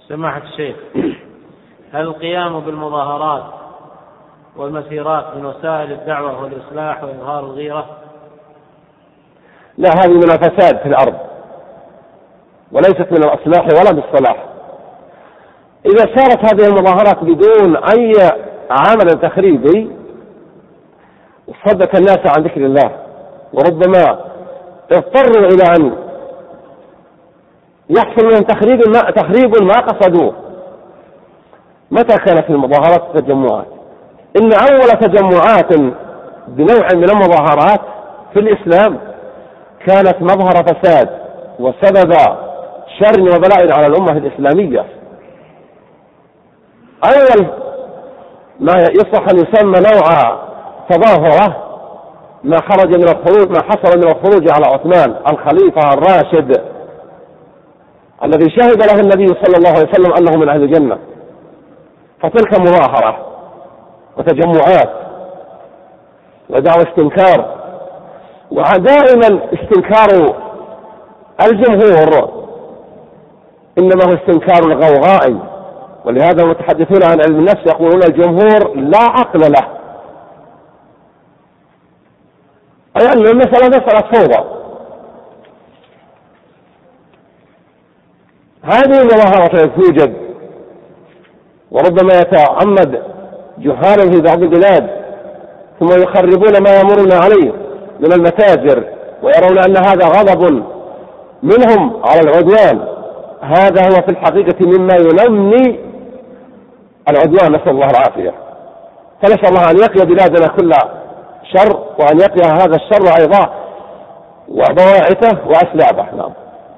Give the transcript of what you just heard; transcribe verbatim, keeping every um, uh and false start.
سماحة الشيخ، هل القيام بالمظاهرات والمسيرات من وسائل الدعوة والإصلاح وإظهار الغيرة؟ لا، هذه من الفساد في الأرض وليست من الإصلاح ولا بالصلاح. إذا صارت هذه المظاهرات بدون أي عمل تخريبي صدت الناس عن ذكر الله، وربما اضطروا إلى أن يحصل منهم تخريب ما, تخريب ما قصدوه. متى كانت المظاهرات والتجمعات؟ إن أول تجمعات بنوع من المظاهرات في الإسلام كانت مظهر فساد وسبب شر وبلاء على الأمة الإسلامية. أول ما يصح أن يسمى نوع تظاهرة ما خرج من الخروج ما حصل من الخروج على عثمان الخليفة الراشد الذي شهد له النبي صلى الله عليه وسلم أنه من أهل الجنة. فتلك مظاهرة وتجمعات ودعوة استنكار، ودائما استنكار الجمهور إنما هو استنكار غوغائي، ولهذا المتحدثون عن علم النفس يقولون الجمهور لا عقل له، أي أن المسألة مسألة فوضى. هذه المظاهرة التي توجد وربما يتعمد جهال في بعض البلاد ثم يخربون ما يمرون عليه من المتاجر ويرون أن هذا غضب منهم على العدوان، هذا هو في الحقيقة مما ينمي العدوان، نسأل الله العافية. فنسأل الله أن يقي بلادنا كل شر، وأن يقي هذا الشر أيضا وبواعثه وأسلابه. نعم.